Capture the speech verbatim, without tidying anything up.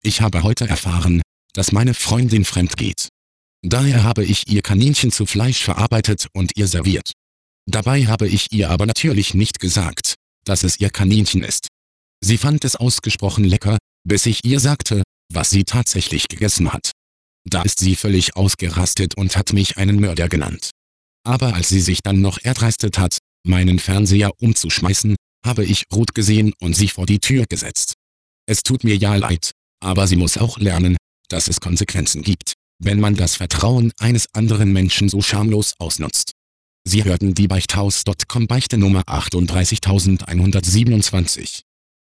Ich habe heute erfahren, dass meine Freundin fremd geht. Daher habe ich ihr Kaninchen zu Fleisch verarbeitet und ihr serviert. Dabei habe ich ihr aber natürlich nicht gesagt, dass es ihr Kaninchen ist. Sie fand es ausgesprochen lecker, bis ich ihr sagte, was sie tatsächlich gegessen hat. Da ist sie völlig ausgerastet und hat mich einen Mörder genannt. Aber als sie sich dann noch erdreistet hat, meinen Fernseher umzuschmeißen, habe ich rot gesehen und sie vor die Tür gesetzt. Es tut mir ja leid, aber sie muss auch lernen, dass es Konsequenzen gibt, wenn man das Vertrauen eines anderen Menschen so schamlos ausnutzt. Sie hörten die Beichthaus Punkt com Beichte Nummer achtunddreißigtausendzweihundertsiebenundzwanzig.